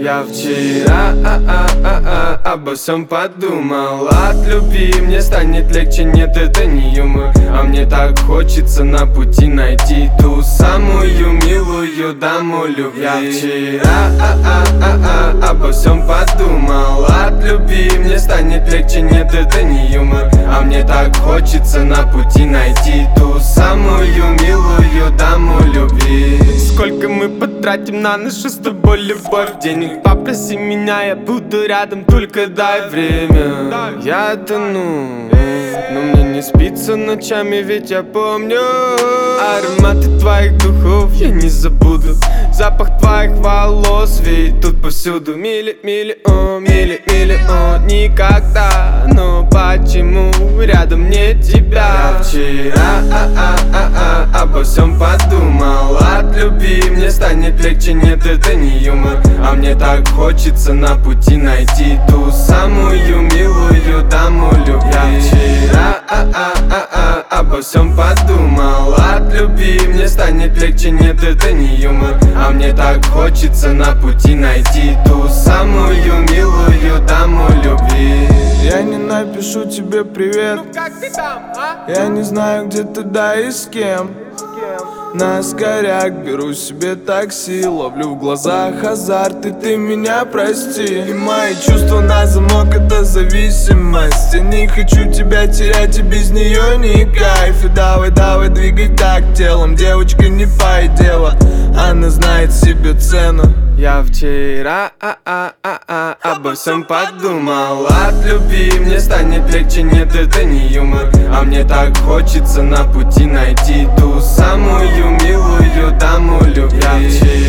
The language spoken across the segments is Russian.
Я вчера обо всем подумал. От любви мне станет легче, нет, это не юмор. А мне так хочется на пути найти ту самую милую даму любви. Я вчера обо всем подумал. От любви мне станет легче, нет, это не юмор. А мне так хочется на пути найти ту самую милую даму любви. Сколько мы потратим на нашу с тобой любовь? Денег попроси меня, я буду рядом, только дай время. Я тону, но мне не спится ночами, ведь я помню ароматы твоих духов, я не забуду. Запах твоих волос, ведь тут повсюду. Миллион, никогда. Но почему рядом нет тебя? Я вчера обо всем подумал. От любви мне станет легче, нет, это не юмор. А мне так хочется на пути найти ту самую милую даму любви. Я вчера обо всем подумал. От любви мне станет легче, нет, это не юмор. А мне так хочется на пути найти ту самую милую даму любви. Я не напишу тебе привет, Ну как ты там, а? я не знаю, где ты, да и с кем. На скоряк беру себе такси, ловлю в глазах азарт, и ты меня прости. И мои чувства на замок — это зависимость. Я не хочу тебя терять, и без нее не кайф. И давай двигай так телом, девочка, не пай дело, она знает себе цену. Я вчера обо всем подумал. От любви мне станет легче, нет, это не юмор. А мне так хочется на пути найти ту самую милую даму любви. Я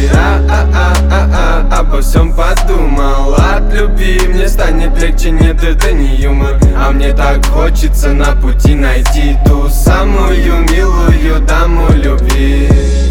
вчера обо всем подумал. От любви мне станет легче, нет, это не юмор. А мне так хочется на пути найти ту самую милую даму любви.